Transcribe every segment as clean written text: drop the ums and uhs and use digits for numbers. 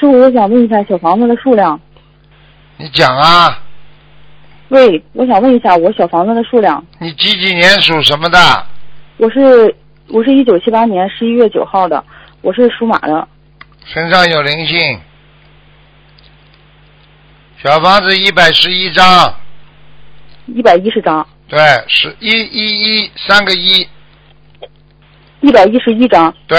师傅，我想问一下小房子的数量。 你讲啊。 喂，我想问一下我小房子的数量。 你几年属什么的？ 我是1978年11月9号的，我是属马的。 身上有灵性。小房子111张。 110张。 对，是3个1。 111张。 对。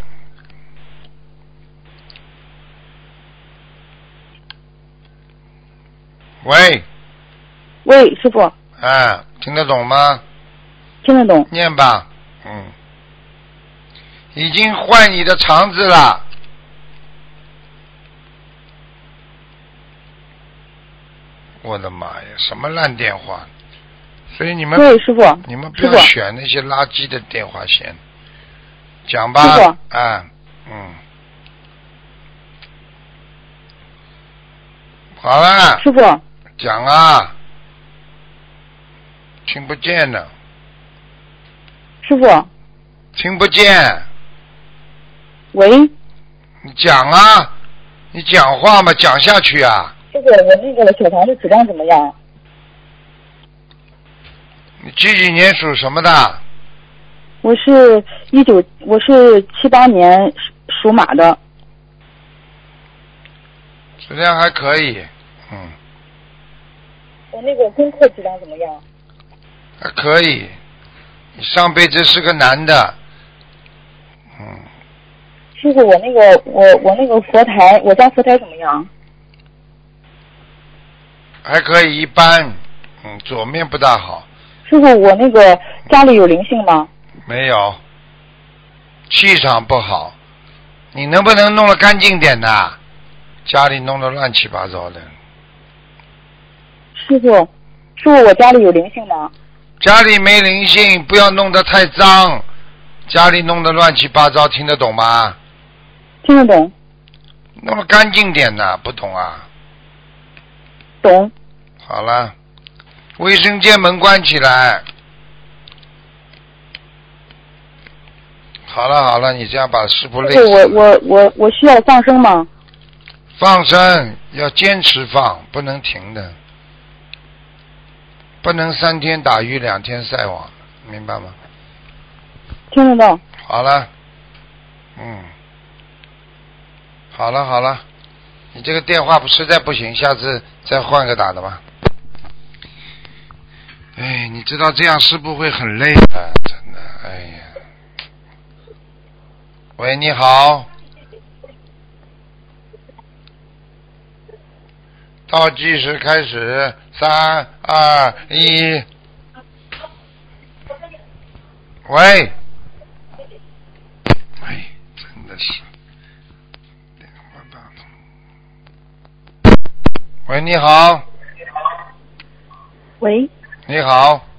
喂。 喂，师傅。 哎，听得懂吗？ 听得懂。 念吧。已经坏你的肠子了。我的妈呀，什么烂电话！所以你们对师傅， 你们不要选那些垃圾的电话线。讲吧。 师傅。 好了。 师傅。 讲啊。听不见呢。 师傅。 听不见。 喂。 你讲啊，你讲话嘛，讲下去啊。 师傅，我那个小房子质量怎么样？ 你几年属什么的？ 我是78年属马的。 质量还可以。 我那个功课质量怎么样？ 还可以。你上辈子是个男的。 师傅，我那个佛台，我家佛台怎么样？ 还可以，一般。左面不大好。 师傅，我那个家里有灵性吗？ 没有。气场不好。你能不能弄得干净点的？家里弄得乱七八糟的。 师傅，我家里有灵性吗？ 家里没灵性，不要弄得太脏。家里弄得乱七八糟，听得懂吗？ 听得懂。 弄得干净点的，不懂啊？ 懂。 好了，卫生间门关起来。好了，你这样把师傅累死了。 我需要放生吗？ 放生要坚持放，不能停的，不能3天打鱼2天晒网，明白吗？ 听得到。 好了。好了，你这个电话实在不行，下次再换个打的吧。哎，你知道这样师傅会很累的，真的，哎呀。喂，你好。倒计时开始，3、2、1。喂。哎，真的是。喂，你好。 喂。 你好。